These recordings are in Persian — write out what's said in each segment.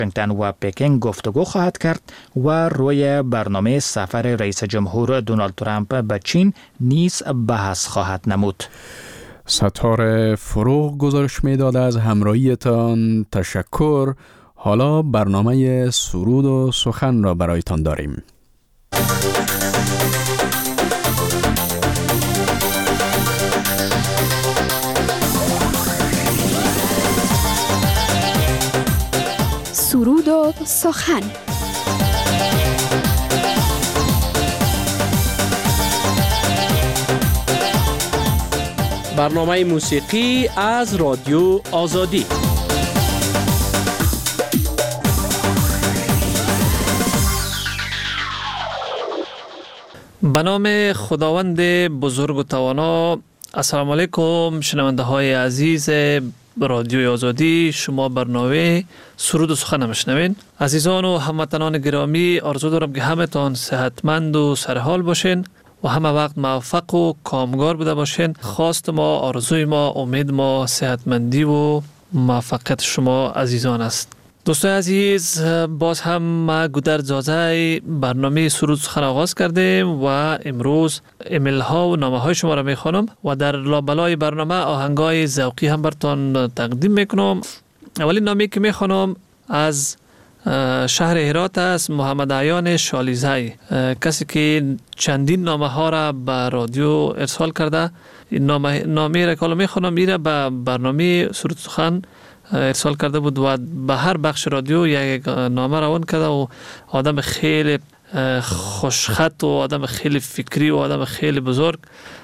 واشنگتن و پکین گفتگو خواهد کرد و روی برنامه سفر رئیس جمهور دونالد ترامپ به چین نیز بحث خواهد نمود. ستاره فروغ گزارش می‌داد. از همراهیتان تشکر. حالا برنامه سرود و سخن را برایتان داریم. سرود و سخن. برنامه موسیقی از رادیو آزادی. به نام خداوند بزرگ و توانا. السلام علیکم شنونده های عزیز رادیوی آزادی. شما برنامه سرود و سخن میشنوین. عزیزان و هموطنان گرامی، آرزو دارم که همتان صحتمند و سرحال باشین و همه وقت موفق و کامگار بوده باشین. خواست ما، آرزوی ما، امید ما صحتمندی و موفقیت شما عزیزان است. دوستان عزیز، باز هم ما گودرد زازای برنامه سرود سخن آغاز کردیم و امروز ایمیل ها و نامه های شما را میخوانم و در لابلای برنامه آهنگای ذوقی هم براتون تقدیم میکنم. اولین نامه که میخوانم از شهر هرات است، محمد عیان شالیزی، کسی که چندین نامه ها را به رادیو ارسال کرده. این نامه را که میخوانم میره به برنامه سرود سخن ارسال کرده بود و به هر بخش رادیو یک نامه روان کرده و آدم خیلی خوشخط و آدم خیلی فکری و آدم خیلی بزرگ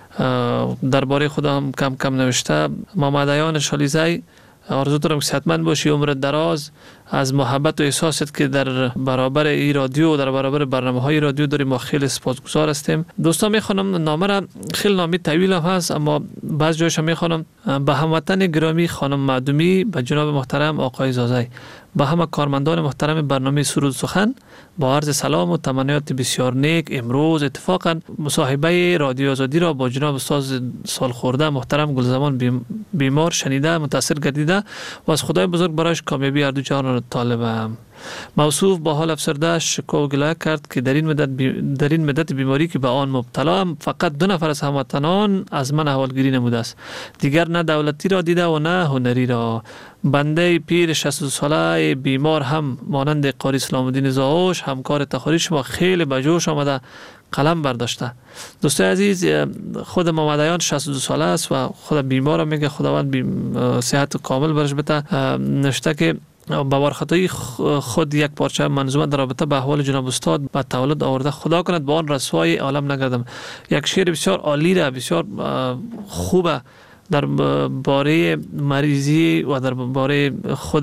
درباره خودم کم کم نوشته. محمد عیان شالیزی، آرزو دارم که صحتمند باشی، عمر دراز، از محبت و احساست که در برابر این رادیو و در برابر برنامه‌های رادیو داریم ما خیلی سپاسگزار هستیم. دوستان میخوانم نامه را، خیلی نامه طویل هم هست اما بعض جایش میخوانم. به هموطن گرامی خانم معدومی، به جناب محترم آقای زازی، به همه کارمندان محترم برنامه سرود سخن با عرض سلام و تمنیات بسیار نیک. امروز اتفاقا مصاحبه رادیو آزادی را با جناب استاد سالخورده محترم گلزمان بیمار شنیده متاثر گردیده و از خدای بزرگ برایش کامیابی هر دو جهان را طالبم. موصوف با حال افسرده شکوه و گله کرد که در این مدت بیماری که به آن مبتلا هم فقط 2 نفر از هموطنان از من احوالگیری نموده است. دیگر نه دولتی را دیده و نه هنری را. بنده پیر 62 ساله بیمار هم مانند قاری اسلام الدین زاوش همکار تخاری شما خیلی به جوش آمده قلم برداشته. دوستای عزیز، خود محمد عیان 62 ساله است و خود بیمار هم میگه خداوند صحت کامل برش بده. نوشته که با وارخطایی خود یک پارچه منظومه در رابطه به احوال جناب استاد به تولد آورده. خدا کند با آن رسوای عالم نگردم. یک شعر بسیار عالی را، بسیار خوبه در باره مریضی و در باره خود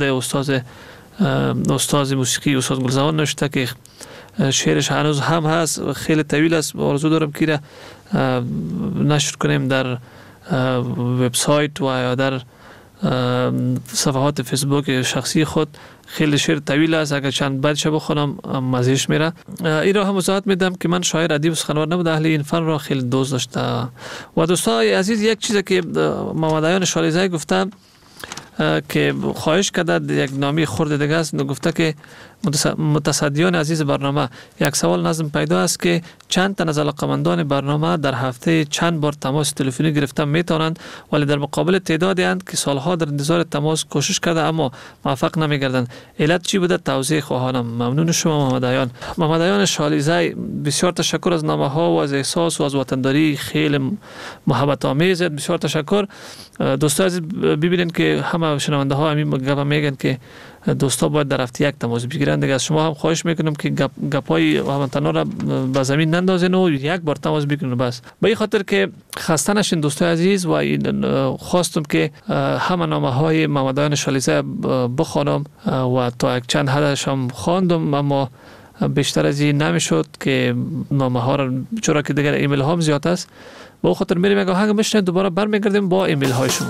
استاد موسیقی استاد گلزمان نوشته که شعرش هنوز هم هست، خیلی طویل است. آرزو دارم که نشر کنیم در وبسایت و یا در صفحات فیسبوک شخصی خود. خیلی شعر طویل است، اگر چند بعدش بخونم مزهش میره. این را هم وضاحت میدم که من شاعر ادیب و سخنور نبوده، اهل این فن را خیلی دوست داشته. و دوستان عزیز، یک چیزی که محمد عیان شالیزی گفته که خواهش کرده، یک نامی خورده دیگه است، گفته که متصدیان عزیز برنامه، یک سوال نظم پیدا است که چند تن از علاقمندان برنامه در هفته چند بار تماس تلفنی گرفتن میتونند، ولی در مقابل تعدادی اند که سالها در انتظار تماس کوشش کرده اما موفق نمیگردند. علت چی بوده؟ توضیح خواهانم. ممنون شما محمد عیان. محمد عیان شالیزی، بسیار تشکر از نامه ها و از احساس و از وطنداری خیلی محبت آمیز. بسیار تشکر. دوستان عزیز، ببینید که همه شنونده ها همین گپ میگن که دوستا باید در هفته یک تماس بگیرن. دیگه از شما هم خواهش میکنم که گپای هموطنان را به زمین نندازین و یک بار تماس بگیرین بس. به این خاطر که خسته نشین دوستای عزیز، و خواستم که همه نامه های محمد عیان شالیزی بخوانم و تا یک چند حدش هم خواندم اما بیشتر از این نمیشد که نامه ها را، چرا که دیگر ایمیل ها هم زیاد است. به این خاطر میریم یک آهنگ میشنویم، دوباره برمیگردیم با ایمیل های شما.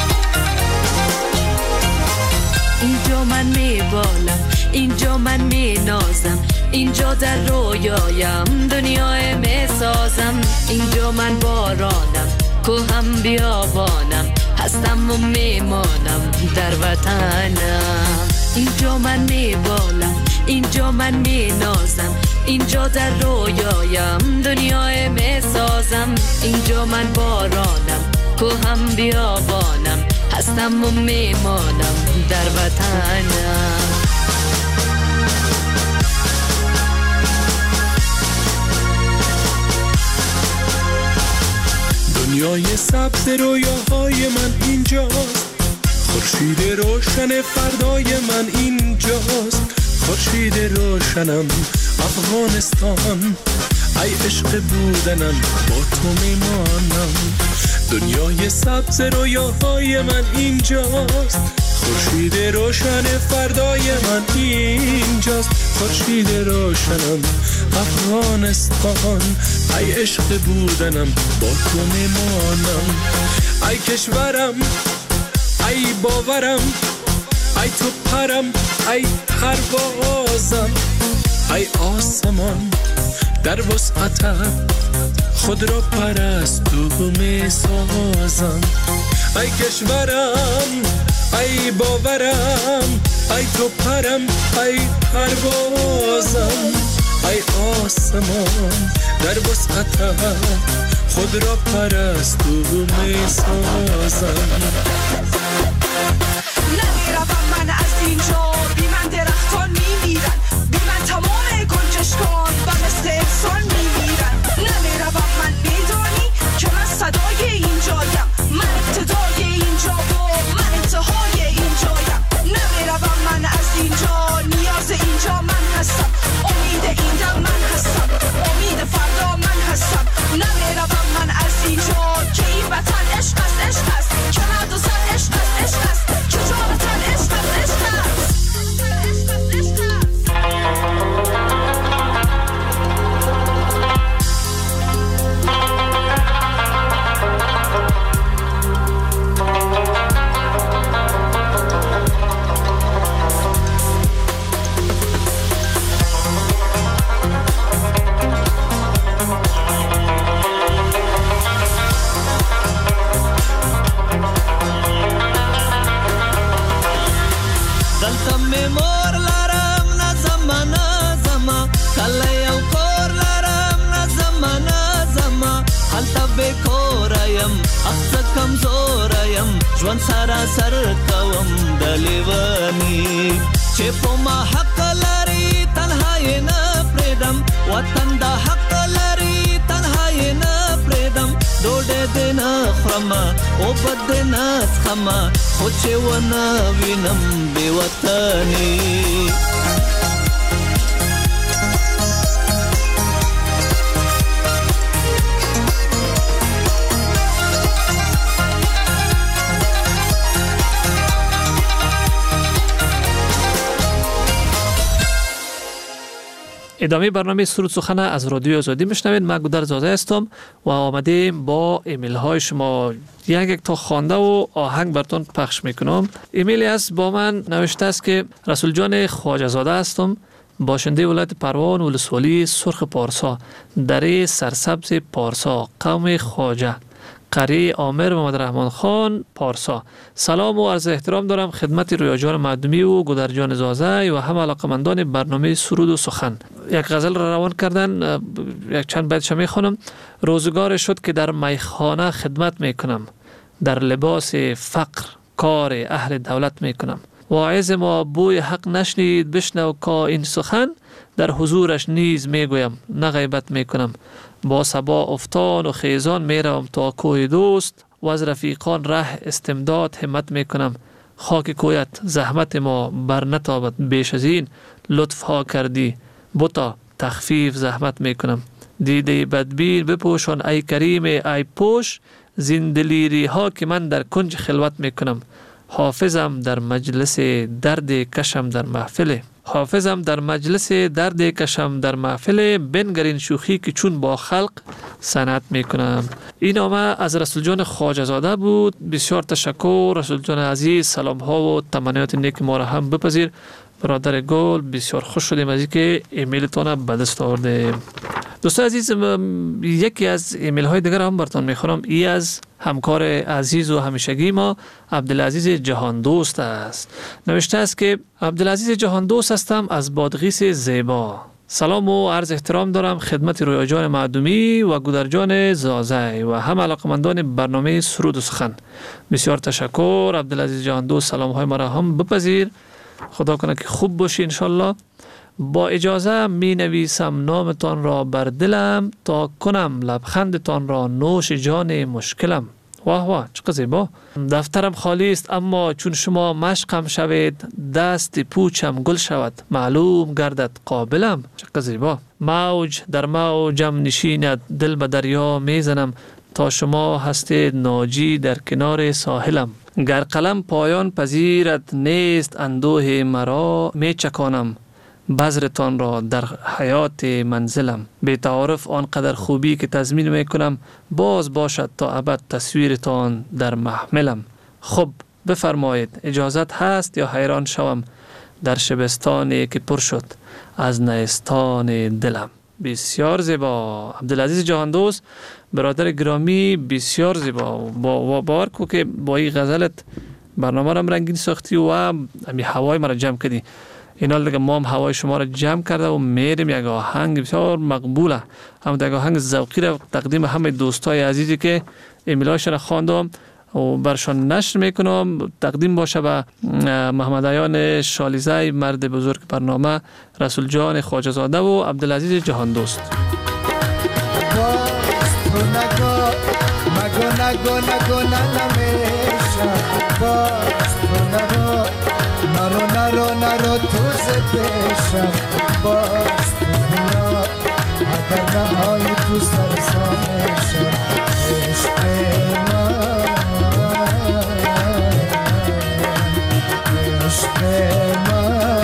اینجا من نازم، اینجا در رویایم دنیای می سازم. اینجا من بارانم، کوهم بیابانم، هستم و میمانم در وطنم. اینجا من میبالم، اینجا من مینازم، اینجا در رویایم دنیای می سازم. اینجا من بارانم، کوهم بیابانم، هستم و میمانم در وطنم. دنیای سبز رویاهای من اینجاست، خورشید روشن فردای من اینجاست. خورشید روشنم افغانستان، ای عشق بودنم با تو میمانم. دنیای سبز رویاهای من اینجاست، خورشید روشن فردای من اینجاست. خورشید روشنم افغانستان، ای عشق بودنم با تو میمانم. ای کشورم، ای باورم، ای تو پرم، ای پروازم. ای آسمان در وسعتم خود را پرستو می سازم. ای کشورم، ای باورم، ای تو پرم، ای پروازم. ای آسمان در وسعتم خود را پرستو می سازم. نمیروم من از اینجا، بی من درختان میمیرن، بی من تمام گنجشکان و مثل انسان میمیرن. نمیروم من، میدانی که من صدای اینجایم، من ابتدای اینجا و من انتهای اینجایم. نمیروم من از اینجا، نیاز اینجا من هستم، امید این دم من هستم، امید فردا من هستم. نمیروم من از اینجا که این وطن عشق است، عشق است، که مرد و زن عشق است، عشق است، که جا وطن عشق است، عشق است. ژوند سراسر کوم د لیونی چې په ما حق لري تنها یې نه پرېږدم وطن د حق لري تنها یې نه پرېږدم ډوډۍ دې نه خورم اوبه دې نه څښم خو چې ونه وینم بې وطني ادامه برنامه سرود سخن از رادیو آزادی میشنوید. من گودر زاده هستم و آمدیم با ایمیل های شما یک تا خوانده و آهنگ براتون پخش میکنم. ایمیلی است با من نوشته است که رسول جان خواجه زاده هستم، باشنده ولایت پروان ولسوالی سرخ پارسا، دره سرسبز پارسا، قوم خواجه، قریه عامر محمد رحمان خان پارسا. سلام و عرض احترام دارم خدمت رویا جان معدومی و گودر جان زازه و همه علاقمندان برنامه سرود و سخن. یک غزل را روان کردن، یک چند بیتش میخوانم. روزگار شد که در میخانه خدمت میکنم، در لباس فقر کار اهل دولت میکنم. واعظ ما بوی حق نشنید بشنو که این سخن، در حضورش نیز میگویم نه غیبت میکنم. با صبا افتان و خیزان میروم تا کوه دوست، و از رفیقان ره استمداد همت میکنم. خاک کویت زحمت ما بر نتابد بیش از این، لطف ها کردی بتا تخفیف زحمت میکنم. دیده بدبین بپوشان ای کریم ای پوش، زندلیری ها که من در کنج خلوت میکنم. حافظم در مجلس درد کشم در محفل، حافظم در مجلس درد کشم در محفل، بنگرین شوخی که چون با خلق صنعت میکنم. این نامه از رسول جان خواجه زاده بود. بسیار تشکر رسول جان عزیز، سلام ها و تمنیات نیک ما را هم بپذیر برادر گل، بسیار خوش شدیم از اینکه ایمیلتان به دست آوردیم. دوستان عزیز، یکی از ایمیل های دیگر هم براتون میخونم. ای از همکار عزیز و همیشگی ما عبدالعزیز جهان دوست است. نوشته است که عبدالعزیز جهان دوست هستم از بادغیس زیبا. سلام و عرض احترام دارم خدمت رویا جان معدومی و گودرجان زازای و هم علاقمندان برنامه سرود و سخن. بسیار تشکر عبدالعزیز جهان دوست. سلام های مرا هم بپذیر. خدا کنه که خوب باشی انشالله. با اجازه می نویسم نامتان را بر دلم تا کنم لبخندتان را نوش جان مشکلم. واه واه چقدر زیبا. دفترم خالی است اما چون شما مشقم شوید دست پوچم گل شود معلوم گردد قابلم. چقدر زیبا. موج در موجم نشیند دل به دریا میزنم تا شما هستید ناجی در کنار ساحلم. گر قلم پایان پذیرد نیست اندوه مرا می چکانم بذرتان را در حیات منزلم. به تعارف آنقدر خوبی که تضمین میکنم باز باشد تا ابد تصویرتان در محملم. خب بفرمایید اجازت هست یا حیران شوم در شبستانی که پر شد از نیستان دلم. بسیار زیبا عبدالعزیز جهان دوست، برادر گرامی، بسیار زیبا. باور کو که با این غزلت برنامه را رنگین ساختی و همی هوای مرا جمع کردی. اینا دیگه ما هم هوای شما را جمع کرده و میریم یک آهنگ بسیار مقبوله، هم یک آهنگ ذوقی را تقدیم همه دوستای عزیزی که ایمیلایش را خواندم و برشان نشر میکنم تقدیم باشه به محمد عیان شالیزی، مرد بزرگ برنامه، رسول جان خواجه زاده و عبدالعزیز جهان دوست. نرو تو زدشم باز دنیا اگر نهای تو سرسانشم عشق من عشق من.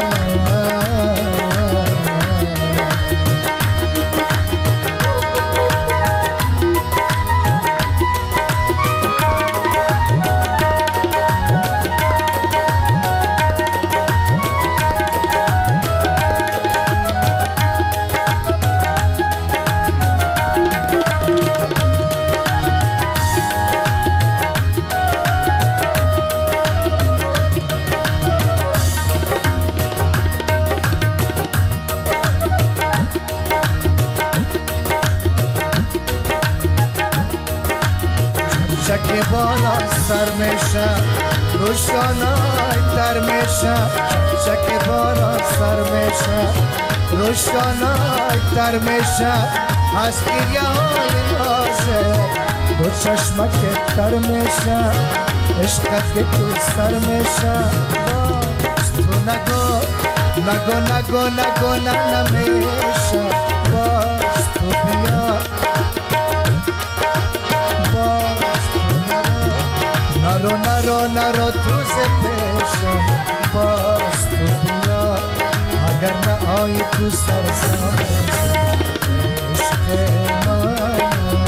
چک بالا سر میشم روشنای در میشم چک بالا سر میشم روشنای در میشم از گریه های نازه دو چشمک تر میشم عشقت که تو سر میشم باز تو نگو نمیشم باز تو بیا نرو تو زپشم باز تو بیا اگر نه آی تو سرسان عشق من.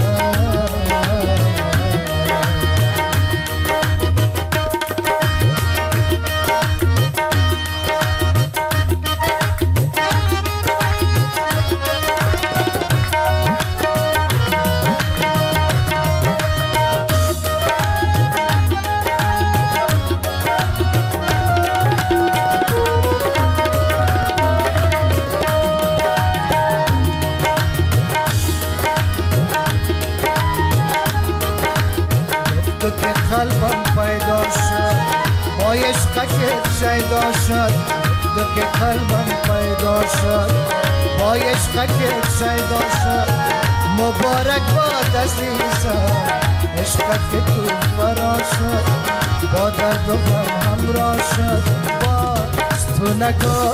قلبم پیدا شد با عشقت شیدا شد تو که قلبم پیدا شد با عشقت شیدا شد مبارک باد عزیزم عشقت که تو فرا شد با درد و غم همراه شد باز تو نگو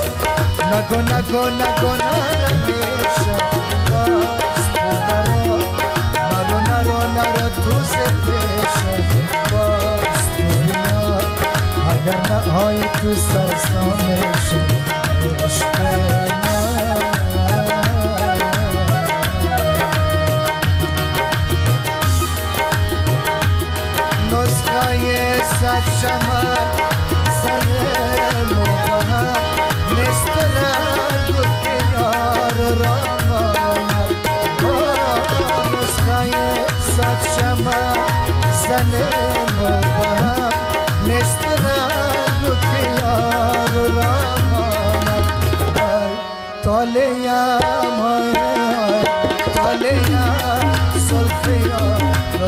نمیشم باز تو نرو تو زدشم باز دنیا اگر نهای تو سرسانشم عشق من. نسخه صد شمر سر مقام مبهم نست رنگ و خیار و رمانت تالیم تالیم سلفیا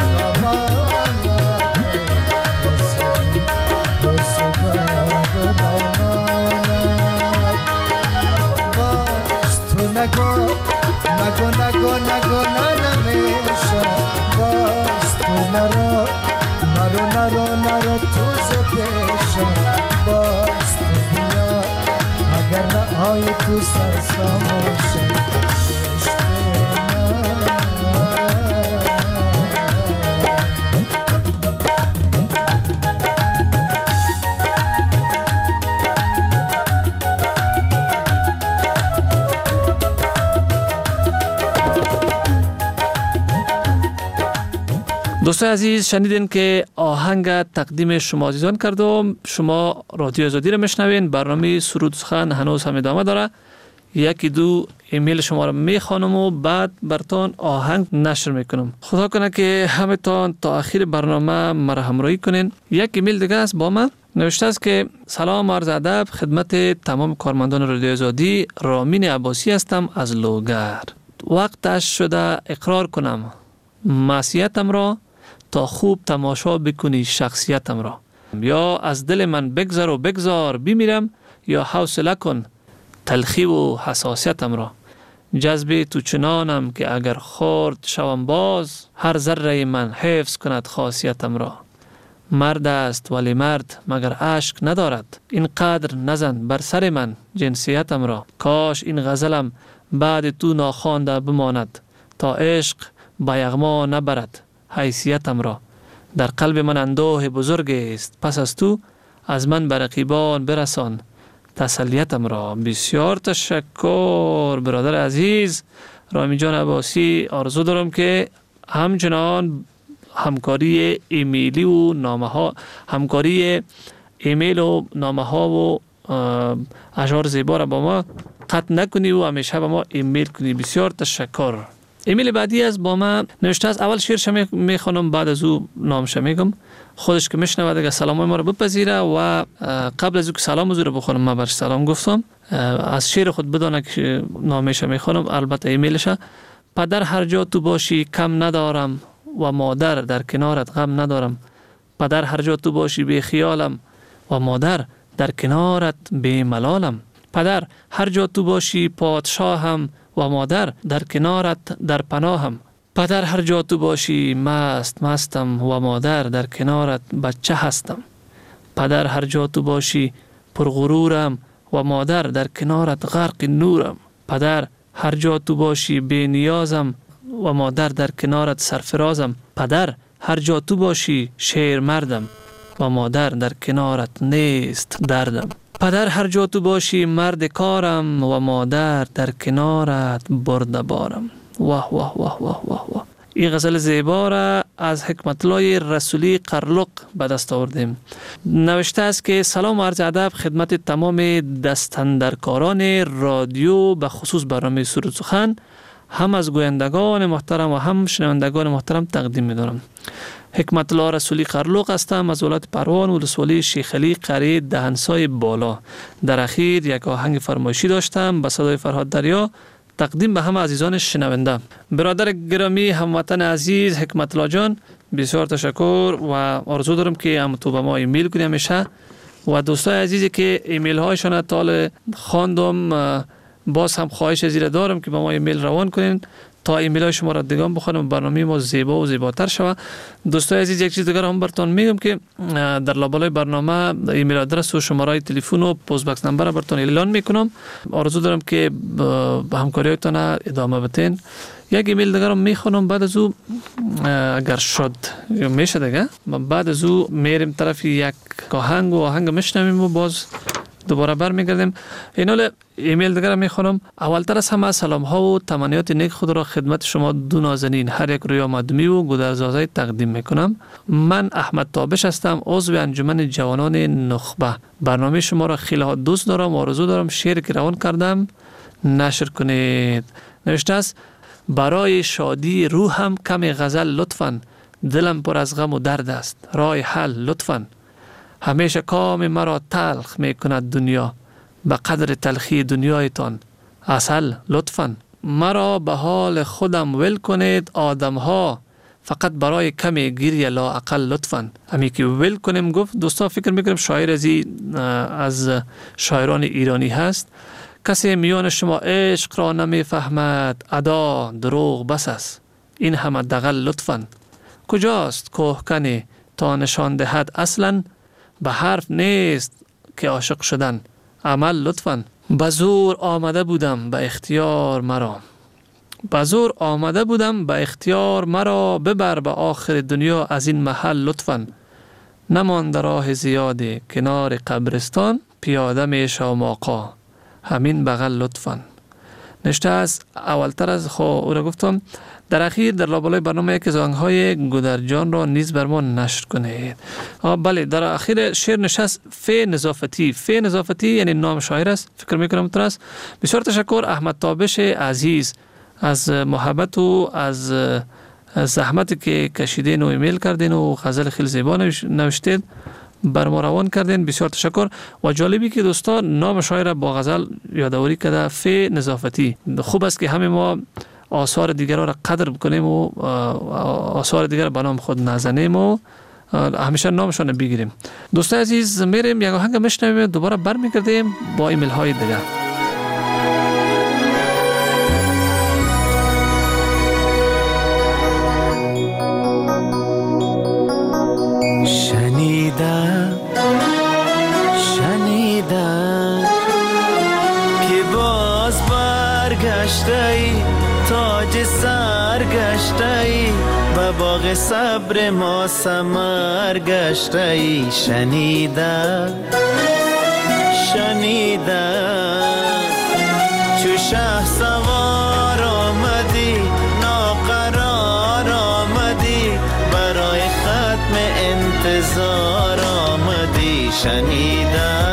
نگو نمیشه باز تو نرو توز پیشه باز تو بیا اگر نهای تو سرساموشه دوستان عزیز، شنیدین که آهنگ تقدیم شما عزیزان کردم. شما رادیو آزادی را میشنوین. برنامه سرود سخن هنوز هم ادامه داره. یکی دو ایمیل شما را میخوانم و بعد براتون آهنگ نشر میکنم. خدا کنه که همتون تا آخر برنامه مرا همراهی کنین. یک ایمیل دیگه است با من نوشته است که سلام عرض ادب خدمت تمام کارمندان رادیو آزادی. رامین عباسی هستم از لوگر. وقتش شده اقرار کنم معصیتم را تا خوب تماشا بکنی شخصیتم را. یا از دل من بگذر و بگذار بمیرم، یا حوصله کن تلخی و حساسیتم را. جذب تو چنانم که اگر خورد شوم باز، هر ذره من حفظ کند خاصیتم را. مرد است ولی مرد مگر اشک ندارد، اینقدر نزن بر سر من جنسیتم را. کاش این غزلم بعد تو ناخوانده بماند، تا عشق با یغما نبرد حیثیتم را. در قلب من اندوه بزرگ است، پس از تو از من به رقیبان برسان تسلیتم را. بسیار تشکر برادر عزیز رامین جان عباسی. آرزو دارم که همچنان همکاری ایمیلی و نامه ها، همکاری ایمیل و نامه ها و اشعار زیبا را با ما قطع نکنی و همیشه با ما ایمیل کنی. بسیار تشکر. ایمیل بعدی از با من نوشته است. اول شعرش میخوانم بعد از او نامش میگم. خودش که میشنوه دیگه سلام ما رو بپذیره و قبل از او که سلام رو بخونم من برش سلام گفتم. از شعر خود بدانه که نامش میخوانم، البته ایمیلش. پدر هر جا تو باشی کم ندارم و مادر در کنارت غم ندارم. پدر هر جا تو باشی بی خیالم و مادر در کنارت بی ملالم. پدر هر جا تو باشی پادشاهم و مادر در کنارت در پناهم. پدر هر جا تو باشی مستم و مادر در کنارت بچه هستم. پدر هر جا تو باشی پرغرورم و مادر در کنارت غرق نورم. پدر هر جا تو باشی بی نیازم و مادر در کنارت سرفرازم. پدر هر جا تو باشی شیر مردم و مادر در کنارت نیست دردم. پدر هر جا تو باشی مرد کارم و مادر در کنارت برده بارم. واه واه واه واه واه واه. این غزل زیبا را از حکمت الله رسولی قرلق به دست آوردیم. نوشته است که سلام و عرض ادب خدمت تمام دستاندرکاران رادیو، به خصوص برنامه سرود سخن، هم از گویندگان محترم و هم شنوندگان محترم تقدیم می‌دارم. حکمت الله رسولی قرلق هستم از ولایت پروان، ولسوالی شیخ علی، قریه دهنسای بالا. در اخیر یک آهنگ فرمایشی داشتم به صدای فرهاد دریا، تقدیم به همه عزیزان شنونده. برادر گرامی هموطن عزیز حکمت الله جان، بسیار تشکر و آرزو دارم که هم تو به ما ایمیل کنی همیشه. و دوستای عزیزی که ایمیل هایشان تا خواندم، باز هم خواهش زیر دارم که به ما ایمیل روان کنین تا ایمیل های شما را دیگه بخونم، برنامه ما زیبا و زیباتر شود. دوستای عزیز یک چیز دیگر هم براتون میگم که در لابلای برنامه ایمیل آدرس و شماره تلفن و پست باکس نمبر براتون اعلان میکنم. آرزو دارم که به همکاریتون ادامه بدین. یک ایمیل دیگر هم میخونم، بعد از او اگر شد میشه دیگه بعد از او میریم طرف یک آهنگ میشنویم و باز دوباره برمیگردیم. اینال ایمیل دیگر میخونم. اولتر از همه سلام ها و تمنیات نیک خود را خدمت شما دو نازنین هر یک رویا مدمی و گودرزازای تقدیم میکنم. من احمد تابش هستم، عضو انجمن جوانان نخبه. برنامه شما را خیلی دوست دارم و آرزو دارم شعری که روان کردم نشر کنید. نوشته است: برای شادی روحم کمی غزل لطفاً، دلم پر از غم و درد است، راه حل لطفاً. همیشه کام مرا تلخ می کند دنیا، به قدر تلخی دنیایتان عسل لطفاً. مرا به حال خودم ول کنید آدم ها، فقط برای کمی گریه لا اقل لطفاً. همی که ول کنیم گفت دوستا، فکر میکنم شاعر از شاعران ایرانی هست. کسی میان شما عشق را نمیفهمد، ادا دروغ بس است، این هم حداقل لطفاً. کجاست کوهکنی تا نشان دهد اصلاً، به حرف نیست که عاشق شدن عمل لطفاً. بزور آمده بودم به اختیار مرا، بزور آمده بودم به اختیار مرا، ببر به آخر دنیا از این محل لطفاً. نمانده راه زیادی کنار قبرستان، پیاده می شوم آقا همین بغل لطفاً. نشته از اولتر از او را گفتم در اخیر در لابلای برنامه یک زنگ‌های گودرجان را نیز بر ما نشر کنید. بله، در اخیر شعر نشست فی نظافتی. فی نظافتی یعنی نام شاعر است، فکر میکنم تو است. بسیار تشکر احمد تابش عزیز از محبت و از زحمتی که کشیدین و ایمیل کردین و غزل خیلی زیبا نوشتید بر ما روان کردین. بسیار تشکر. و جالبی که دوستان نام شاعر با غزل یادآوری کرده، فی نظافتی. خوب است که همه ما آثار دیگر را قدر بکنیم و آثار دیگر به نام خود نزنیم و همیشه نامشان بگیریم. دوستان عزیز، میریم یک آهنگ میشنویم، دوباره برمیگردیم با ایمیل های دیگر. شنیدم که باز برگشتی، تاج سرگشتی، به باغ صبر ما ثمر گشتی. شنیدم چو شه سوار آمدی، ناقرار آمدی، برای ختم انتظار آمدی. شنیدم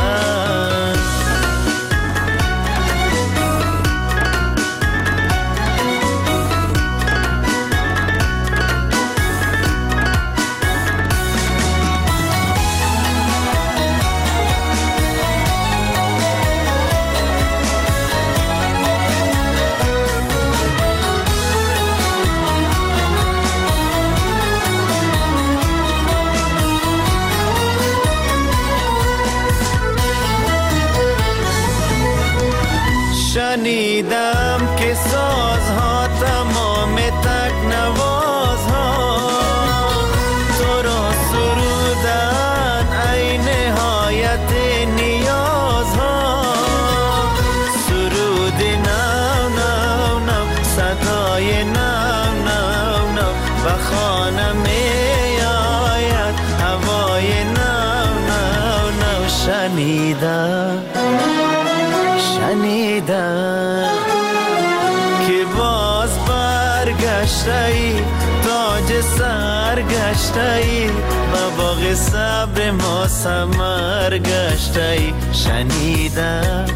شنیدم که سازها تمام تکنوازها تو را سرودن ای نهایت نیازها. سرود نو نو نو، صدای نو نو نو، به خانه می آید هوای نو نو نو. شنیدم که باز برگشتی، تاج سرگشتی، و باغ صبر ما ثمر گشتی. شنیدم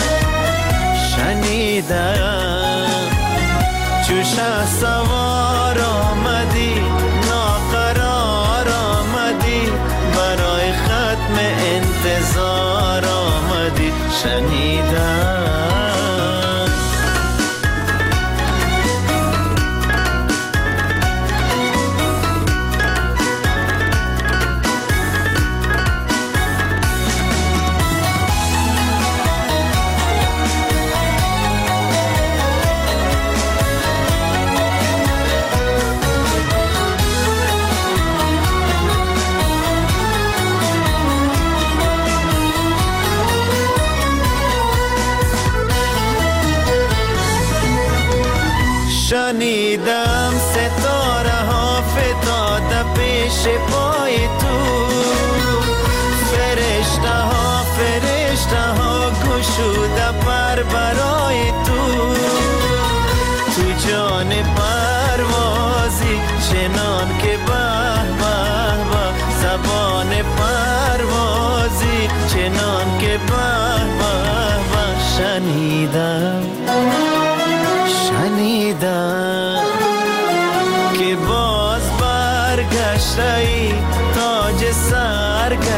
چو شه سوار آمدی، ناقرار آمدی، برای ختم انتظار آمدی. شنیدم شنیدم ستاره ها فتاده پیش پای تو، فرشته ها گشوده پر برای تو. تو جان پروازی چنان که به به به، زبان پروازی چنان که به به به. شنیدم که باز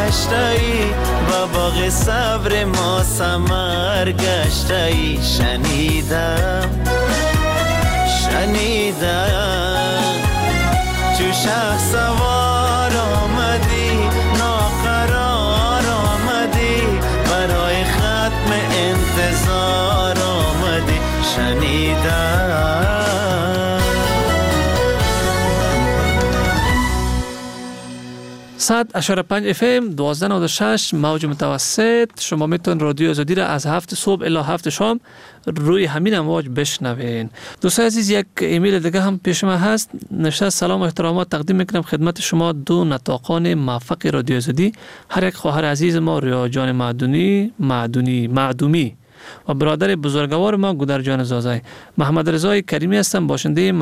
گشته ای و باغ صبر ما ثمر گشته ای. شنیدم تو شهر سوار آمدی، ناقرار آمدی، برای ختم انتظار آمدی. شنیدم 100.5 FM 1296 موج متوسط. شما میتون رادیو آزادی را از 7 صبح الی 7 شام روی همین امواج بشنوین. دوستان عزیز، یک ایمیل دیگه هم پیش ما هست. نوشته سلام و احترامات تقدیم میکنم خدمت شما دو نطاقان موفق رادیو آزادی، هر یک خواهر عزیز ما ریا جان معدومی و برادر بزرگوار ما گودر جان زازای. محمد رضای کریمی هستم، باشنده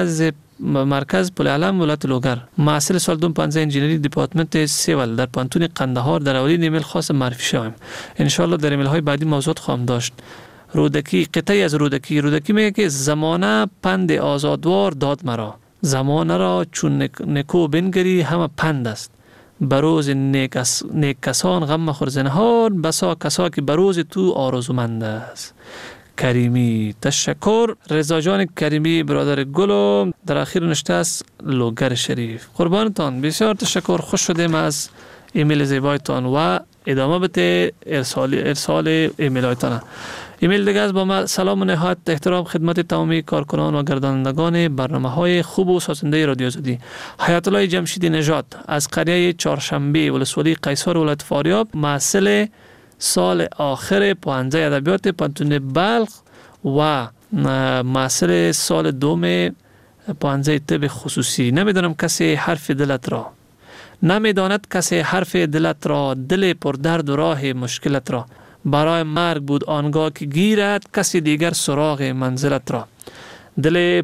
مرکز پل علم ولایت لوگر. محصل سال 2015 انجینری دیپارتمنت سیول در پانتون قندهار. در اولین ایمیل خاص معرفی شوم. ان شاء الله در ایمیل های بعدی موضوعات خواهم داشت. رودکی، قطعی از رودکی میگه که زمانه پند آزادوار داد مرا، زمانه را چون نکو بنگری همه پند است. بروز نیک کسان غم مخور زنهار، بسا کسا که بروز تو آرزومند است. کریمی. تشکر رضا جان کریمی برادر گلو در اخیر نشته است لوگر شریف. قربانتان، بسیار تشکر، خوش شدیم از ایمیل زیبایتان و ادامه بده ارسال ایمیل هایتان. ایمیل دیگه از با ما سلام و نهایت احترام خدمت تمامی کارکنان و گردانندگان برنامه های خوب و سازنده رادیو آزادی. حیات الله جمشیدی نژاد از قریه چهارشنبه ولسوالی قیصر ولایت فاریاب، محصل سال آخر پوهنځی ادبیات پانتون بلخ و محصل سال دوم پوهنځی طب خصوصی. نمیدانم کسی حرف دلت را، نمیداند کسی حرف دلت را، دل پر درد و راه مشکلت را. برای مرگ بود آنگاه که گیرد کسی دیگر سراغ منزلت را. دل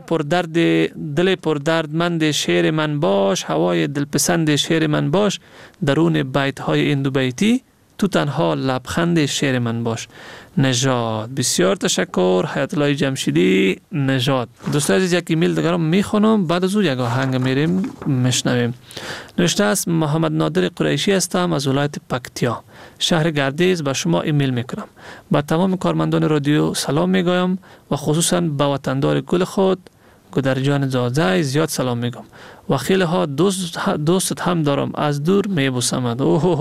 پر دردمند شعر من باش، هوای دلپسند شعر من باش، درون بیت های این دو بیتی تو تنها لبخند شعر من باش. نژاد. بسیار تشکر حیات الله جمشیدی نژاد. دوستان عزیز، یک ایمیل دیگر رو میخونم، بعد از اون یک آهنگ میریم میشنویم. نوشته است محمد نادر قریشی هستم از ولایت پکتیا، شهر گردیز. به شما ایمیل میکنم. با تمام کارمندان رادیو سلام میگویم و خصوصا به وطندار گل خود گودر جان زازای زیاد سلام میگم و خیلی ها دوست هم دارم، از دور میبوسمد.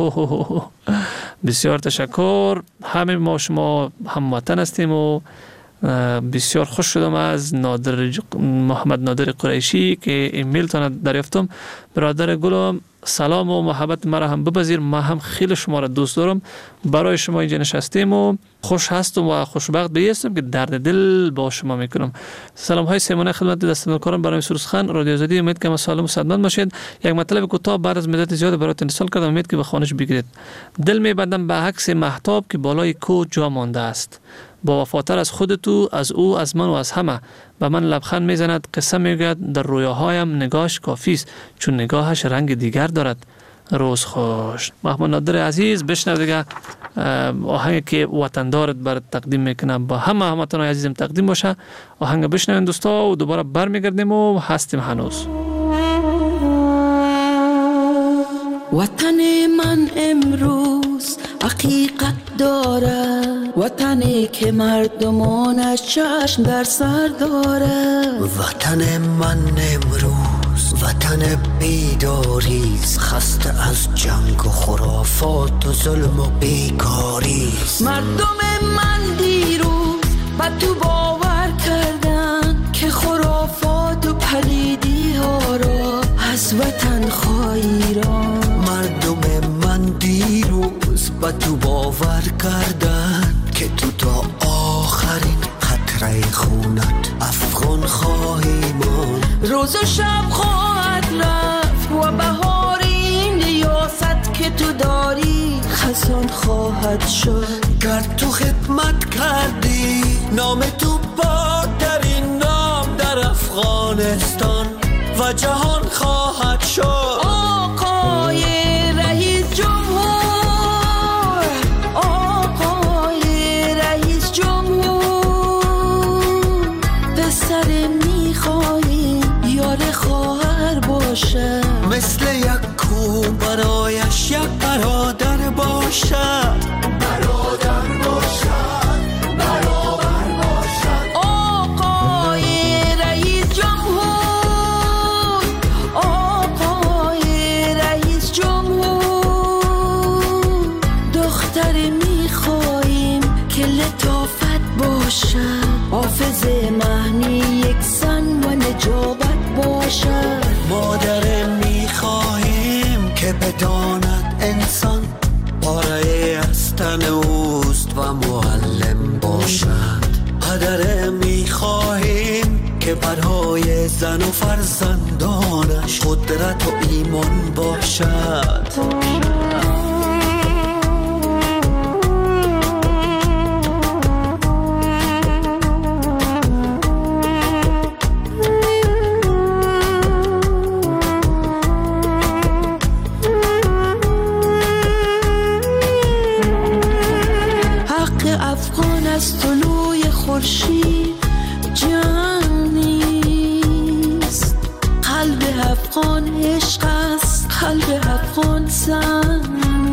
بسیار تشکر. همه ما شما هموطن هستیم و بسیار خوش شدم از محمد نادر قریشی که ایمیل تان دریافتم. برادر گلم، سلام و محبت مرا هم بپذیر. ما هم خیلی شما را دوست دارم. برای شما اینجا نشستیم و خوش هستم و خوشبخت بیستم که درد دل با شما میکنم. سلام های سیمانه خدمت دستندرکارم برای سروسخان رادیو آزادی. امید که سالم و صحتمند باشید. یک مطلب کوتاه بعد از مدت زیاد برات ارسال کردم، امید که به خانش بگیرید. دل میبندم به عکس مهتاب که بالای کو جا مانده است. با وفاتر از خودتو، از او، از من و از همه. به من لبخند میزند، قصه میگوید، در رویاهایم نگاهش کافی است چون نگاهش رنگ دیگر دارد. روز خوش. محمد نادر عزیز، بشنو دیگه آهنگی که وطندارت برات تقدیم میکنم، با همه هموطنان عزیزم تقدیم باشه. آهنگ بشنوین دوستا و دوباره برمیگردیم و هستیم هنوز. وطن من امروز حقیقت داره، وطنی که مردمانش چشم در سر داره. وطن من امروز وطن بیداریست، خسته از جنگ و خرافات و ظلم و بیکاریست. مردم من دیروز به تو باور کردن که خرافات و پلیدی ها را از وطن خواهیران. مردم من دیروز به تو باور کردن که تو تا آخرین قطره خونت افغان خواهی ماند. روز و شب خواهد رفت و بهار این ریاست که تو داری خزان خواهد شد. گر تو خدمت کردی نام تو پاکترین نام در افغانستان و جهان خواهد شد. آقای رئیس جمهور، آقای رئیس جمهور، پسر میخواهیم یار خواهر باشه. مثل یک کو برایش یک برادر باشد، برادر باشد، برابر باشد. آقای رئیس جمهور، آقای رئیس جمهور، دختر میخواییم که لطافت باشد، حافظ معنی یکسان و نجابت باشد. مادر میخواهیم که بداند انسان پاره از تن اوست و معلم باشد. پدر میخواهیم که برای زن و فرزندانش قدرت و ایمان باشد. افغان از طلوع خورشید جنگ نیست، قلب افغان عشق است، قلب افغان سنگ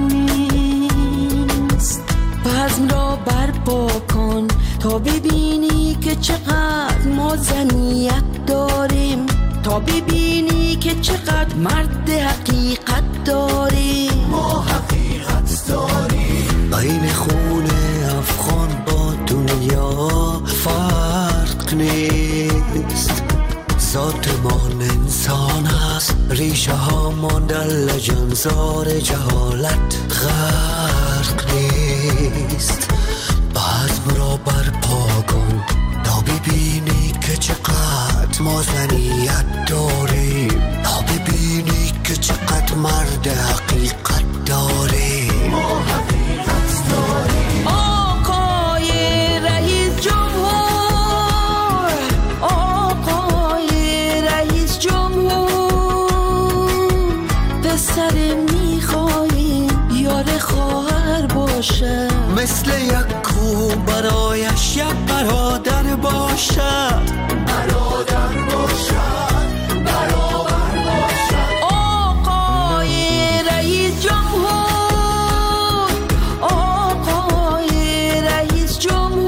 نیست. بزم را برپا کن تا ببینی که چقدر ما زنیت داریم، تا ببینی که چقدر مرد حقیقت داریم. ما حقیقت داریم. بین خون افغان با دنیا فرق نیست، ذاتمان انسان است، ریشه ها ما در لجنزار جهالت غرق نیست. بزم را برپا کن تا ببینی که چقدر ما زنیت داریم، تا ببینی که چقدر مرد حقیقت داریم. ما حقیقت داریم. آقای رئیس جمهور، آقای رئیس جمهور، پسر میخواییم یار خواهر باشه، مثل یک کو برایش یک برادر باشد، برادر باشد، برابر باشد. آقای رئیس جمهور، آقای رئیس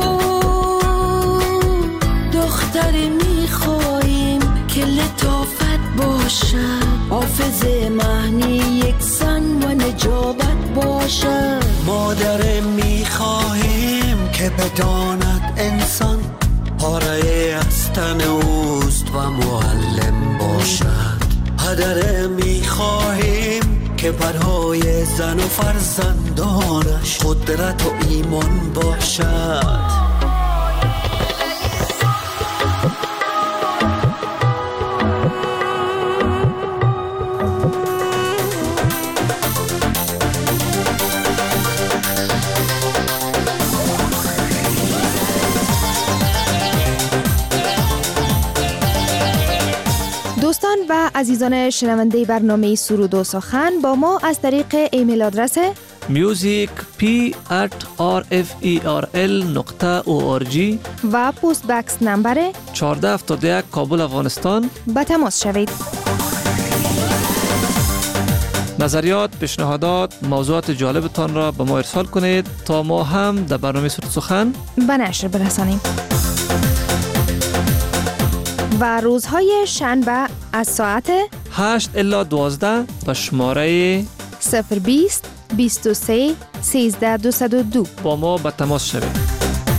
جمهور، دختر میخواییم که لطافت باشد، حافظ معنی یکسان و نجابت باشد. مادر میخواهیم که بداند انسان پاره از تن اوست و معلم باشد. پدر میخواهیم که برای زن و فرزندانش قدرت و ایمان باشد. دوستان و عزیزان شنونده برنامه سرود و سخن با ما از طریق ایمیل آدرس music@rferl.org و پست بکس نمبر 1471 کابل افغانستان به تماس شوید. نظریات، پیشنهادات، موضوعات جالبتان را به ما ارسال کنید تا ما هم در برنامه سرود سخن به نشر برسانیم. و روزهای شنبه از ساعت 8 الی 12 به شماره 020 23 13 202 با ما به تماس شوید.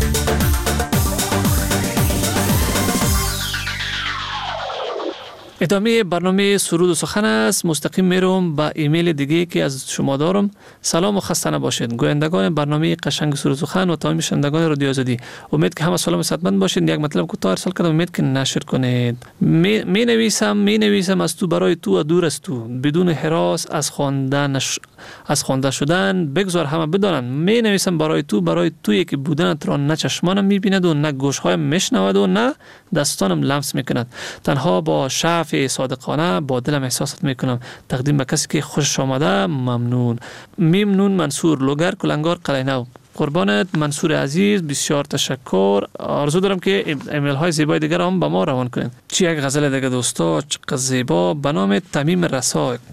ادامه برنامه سرود و سخن است. مستقیم میرم با ایمیل دیگه که از شما دارم. سلام و خسته نباشید گویندگان برنامه قشنگ سرود و سخن و تمام شنوندگان رادیو آزادی. امید که همه سلام صحتمند باشید. یک مطلب کوتاه ارسال کردم، امید که نشر کنید. می نویسم از تو برای تو و دور از تو، بدون هراس از خوانده شدن بگذار همه بدانند. می نویسم برای تویی که بودنت را نه چشمانم میبیند و نه گوشهایم میشنود و نه دستانم لمس میکند. تنها با شعف صادقانه با دلم احساسات میکنم. تقدیم به کسی که خوش آمده. ممنون منصور لوگر کلنگار قلعه‌نو. قربانت منصور عزیز، بسیار تشکر. آرزو دارم که ایمیل های زیبای دیگر هم به ما روان کنید. چی یک غزل دیگه دوستا چقدر زیبا به نام تمیم رسا.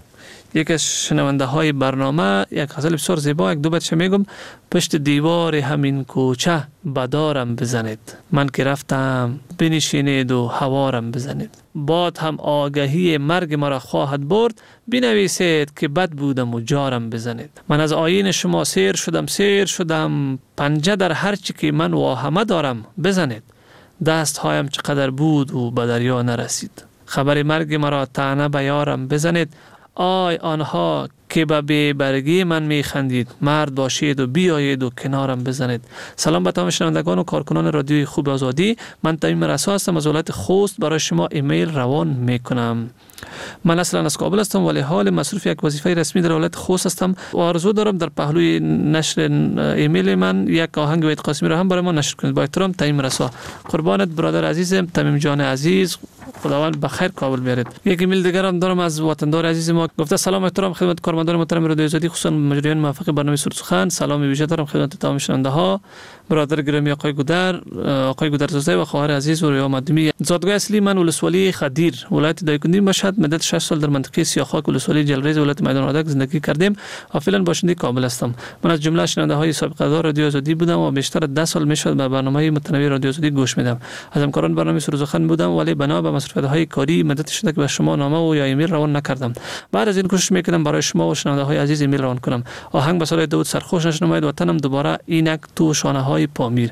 یکی از شنونده های برنامه یک غزل بسیار زیبا، یک دو بیتش میگم: پشت دیوار همین کوچه بدارم بزنید، من که رفتم بنشینید و هوارم بزنید. باد هم آگهی مرگ مرا خواهد برد، بنویسید که بد بودم و جارم بزنید. من از آیین شما سیر شدم، پنجه در هر چی که من واهمه دارم بزنید. دست هایم چقدر بود و به دریا نرسید، خبر مرگ مرا طعنه به یارم بزنید. آی آنها که به بی‌برگی من میخندید، مرد باشید و بیایید و کنارم بزنید. سلام به تمام شنوندگان و کارکنان رادیوی خوب آزادی. من تمیم رسا هستم، از ولایت خوست برای شما ایمیل روان میکنم. من اصلا از کابل هستم ولی حال مصروف یک وظیفه رسمی در ولایت خوست هستم و آرزو دارم در پهلوی نشر ایمیل من یک آهنگ وحید قاسمی را هم برای ما نشر کنید. با احترام، تمیم رسا. قربانت برادر عزیزم، تمیم جان عزیز، خداوند بخیر کابل بیارید. یک ایمیل دیگر هم دارم از وطندار عزیز ما، گفته: سلام احترام خدمت کارمندان محترم رادیو آزادی، خصوصا مجریان موفق برنامه سرود سخن. سلام ویژه دارم خدمت تمام شنونده ها. برادر گرامی آقای گودرزاده و خواهر عزیز و ریا مدمی. زادگاه اصلی من ولسوالی خدیر، ولایت دایکنی مشهد. مدت 6 سال در منطقه سیاخاک ولسوالی جلریز ولایت میدان وردک زندگی کردیم و فعلا باشنده کابل هستم. من از جمله شنونده های سابقه دار رادیو آزادی بودم و بیشتر 10 سال میشد به برنامه متنوع رادیو آزادی گوش میدم. از همکاران برنامه سرود سخن بودم ولی بنا به مصروفیت‌های کاری مدت شده که به شما نامه و یا ایمیل روان نکردم. بعد از این کوشش میکنم برای شما و شنونده های عزیز ایمیل روان کنم. آهنگ به صدای داوود سرخوش نشنماید وطنم دوباره اینک تو شانه های پامیر.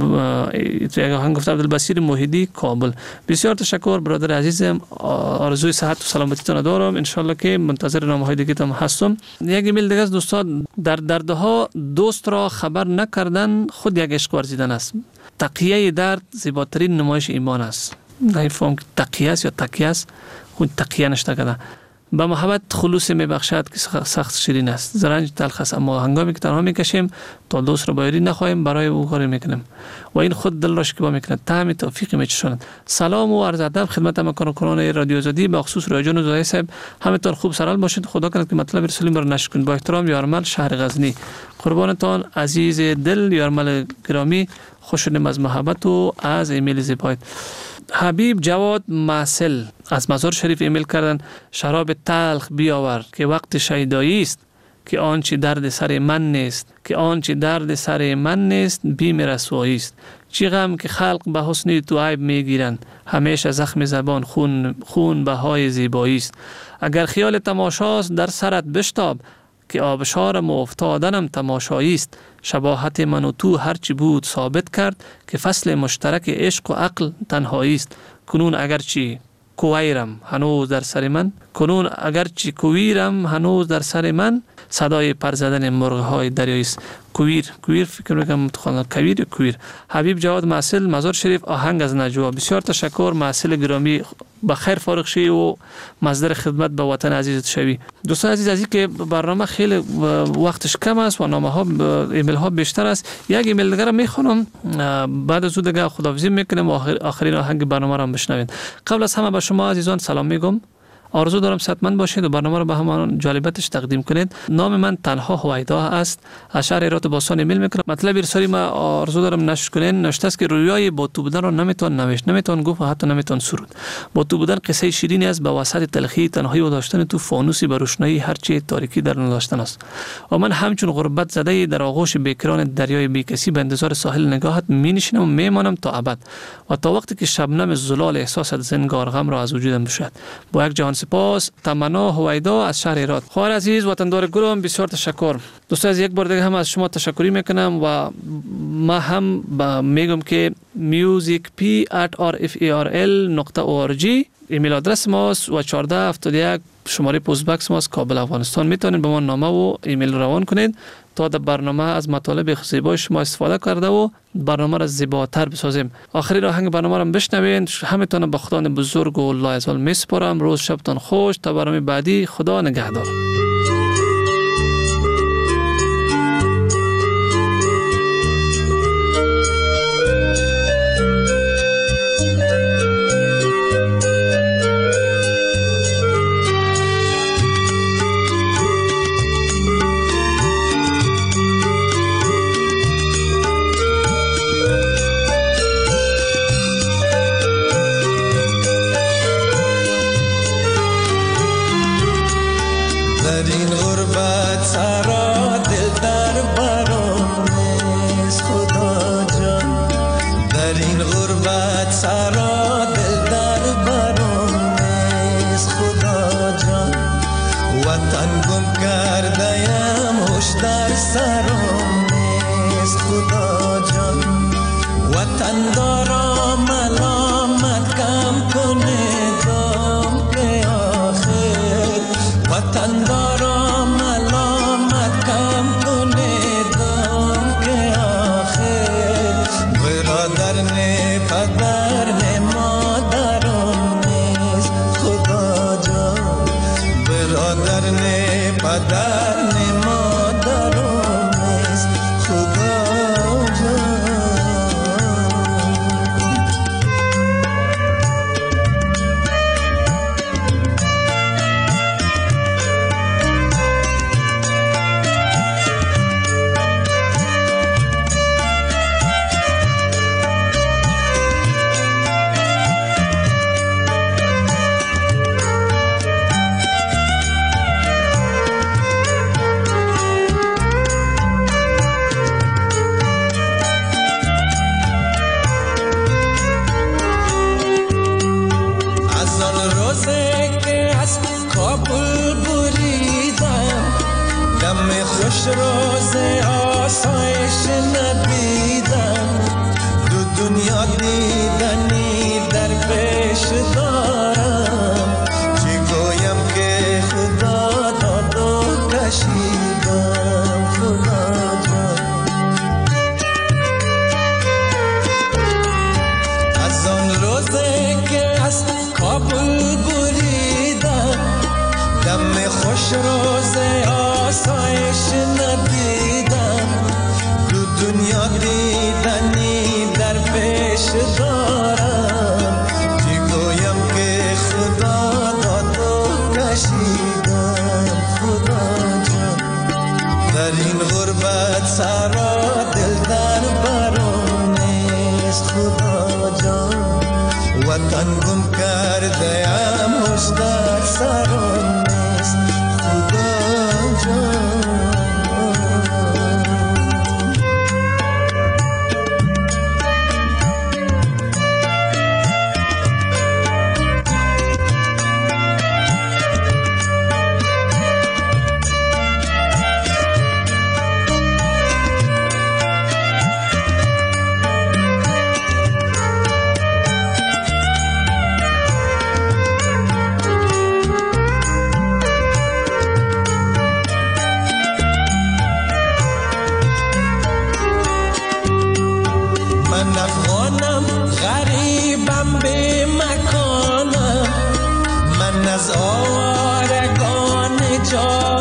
آهنگ گفته عبدالبصیر موحدی کابل. بسیار تشکر برادر عزیزم، آرزوی صحت و سلامتی تان دارم. ان شاء الله که منتظر نامه های دیگه تام هستم. یک ایمیل دیگه از دوستان: در دردها دوست را خبر نکردن خود یک عشق ورزیدن است. تقیه درد زیباترین نمایش ایمان است. نمیفهم که تقیه است یا تقیه است، خود تقیه نشته کده. با محبت خلوص میبخشد که سخت شیرین است، زرنج تلخ است، اما هنگامی که تنها میکشیم تا دوست را بایری نخواهیم برای او کاری میکنیم و این خود دل را شکیبا میکند، طعم توفیق میچشاند. سلام و عرض ادب خدمت همه کارکنان رادیو آزادی، به خصوص رویا جان و زاهد صاحب. همتون خوب سرحال باشید. خدا کنه که مطلب رسولیم را نشر کنید. با احترام، یارمل، شهر غزنی. قربانتان عزیز دل، یارمل گرامی. خوش شدیم از محبت و از ایمیل زیبایت. حبیب جواد معسل از مزار شریف ایمیل کردن: شراب تلخ بیاور که وقت شیدایی است، که آنچه درد سر من نیست، بیم رسوایی است. چی غم که خلق به حسن تو عیب میگیرند، همیشه زخم زبان خون بهای زیبایی است. اگر خیال تماشاست در سرت بشتاب، که آبشارم و افتادنم تماشایی است. شباهت من و تو هرچی بود ثابت کرد، که فصل مشترک عشق و عقل تنهایی است. کنون اگرچه کویرم هنوز در سر من، صدای پر زدن مرغ‌های دریایی است. کویر فکر میکنم متخانه کویر. حبیب جواد معسل، مزار شریف. آهنگ از نجوا. بسیار تشکر معسل گرامی، بخیر فارغ شی و مصدر خدمت به وطن عزیزت شوی. دوستان عزیز، از که برنامه خیلی وقتش کم است و نامه ها ایمیل ها بیشتر است، یک ایمیل دیگر میخونم، بعد از اون دیگه خداحافظی میکنم و آخرین آهنگ برنامه را بشنوید. قبل از همه به شما عزیزان سلام میگم. آرزو دارم صحتمند باشید و برنامه را به همان جالبیتش تقدیم کنید. نام من تنها هویدا است. از شهر ایرات باستان ایمیل میکنم. مطلب ارسالی ما آرزو دارم نشر کنین. نوشته است که رویای با تو بودن را نمیتون نوشت، نمیتون گفت و حتی نمیتون سرود. با تو بودن قصه شیرینی است، به وسط تلخی تنهایی و داشتن تو فانوسی به روشنایی هرچی تاریکی در نداشتن است. و من همچون غربت زده در آغوش بیکران دریای بیکسی به انتظار ساحل نگاهت مینشینم و میمانم تا ابد و تا وقتی که شبنم زلال احساست زنگار غم را از وجودم بشود. با یک جهان سپاس. تمنا هویدا از شهر ایرات. خواهر عزیز، وطندار گلم، بسیار تشکر. دوستان، از یک بار دیگه هم از شما تشکری میکنم و ما هم میگم که musicp@rfarl.org ایمیل آدرس ماست و 1471 شماره پست باکس ماست، کابل افغانستان. میتونید به ما نامه و ایمیل روان کنید تا در برنامه از مطالب زیبای شما استفاده کرده و برنامه را زیباتر بسازیم. آخرین آهنگ برنامه را بشنوین. همتون به خدای بزرگ و لایزال میسپارم. روز شبتان خوش. تا برنامه بعدی، خدا نگهدار. غربت سرا دل در برم نیست خدا جان، وطن گم کردیم هوش در سرم نیست خدا جان. وطن دارا ملامت کم کنه دام که آخر، وطن دارا ملامت کم کنه دام که آخر. برادر نه پدر نه مادرم نیست خدا جان، برادر نه پدر نه مادرم نیست خدا جان. خوش روز آسایش ندیدم، دو دنیا دیدنی در پیش دارم. چی گویم که خدا داد و کشیدم خدا جان. از آن روزه که از کابل بریدم، دم خوش روز آسایش ندیدم، دو دنیا دیدنی در پیش دارم. چی گویم که خدا داد و کشیدم خدا جان. در این غربت سرا دل در برم نیست خدا جان، وطن گم کرده ام هوش در سرم نیست خدا جان. من افغانم غریبم به مکانم، من از آوارگان جا